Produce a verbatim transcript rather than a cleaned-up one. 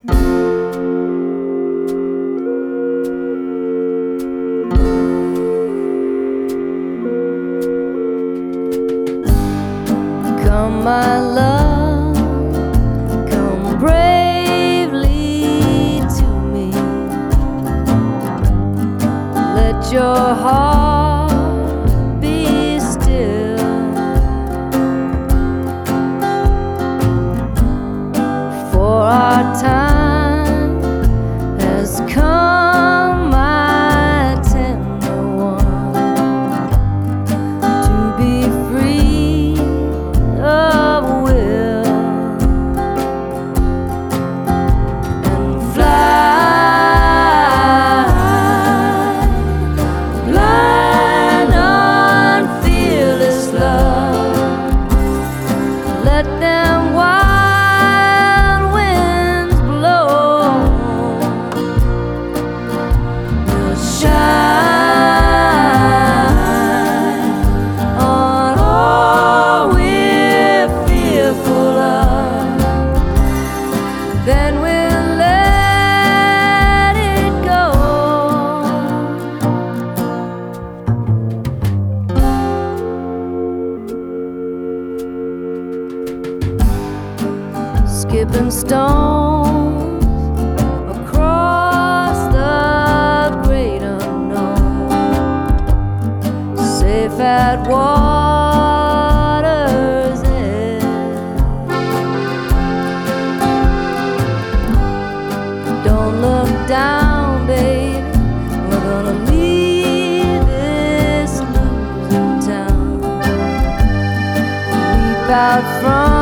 Come, my love, come bravely to me. Let your heart be still, for our time has come, my tender one, to be free of will and fly, blind on fearless love. Let them wild winds blow, we'll shine on all we're fearful of, then we'll let it go. Skipping stones across the great unknown, safe at water's edge. Don't look down, baby, we're gonna leave this losing town. Leap out from